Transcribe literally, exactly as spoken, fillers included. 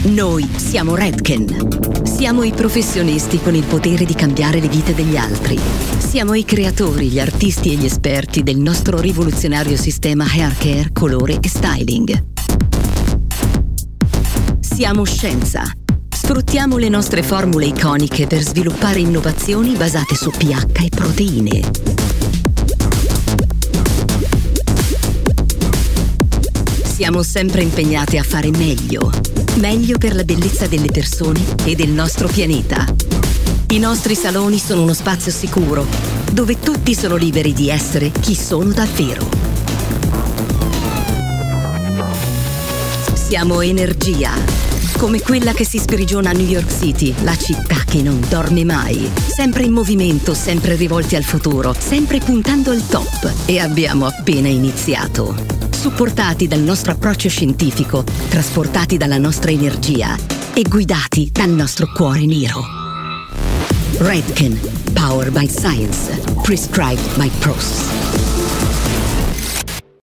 Noi siamo Redken. Siamo i professionisti con il potere di cambiare le vite degli altri. Siamo i creatori, gli artisti e gli esperti del nostro rivoluzionario sistema hair care, colore e styling. Siamo scienza. Sfruttiamo le nostre formule iconiche per sviluppare innovazioni basate su pH e proteine. Siamo sempre impegnati a fare meglio. Meglio per la bellezza delle persone e del nostro pianeta. I nostri saloni sono uno spazio sicuro, dove tutti sono liberi di essere chi sono davvero. Siamo energia, come quella che si sprigiona a New York City, la città che non dorme mai. Sempre in movimento, sempre rivolti al futuro, sempre puntando al top. E abbiamo appena iniziato. Supportati dal nostro approccio scientifico, trasportati dalla nostra energia e guidati dal nostro cuore nero. Redken, powered by science, prescribed by pros.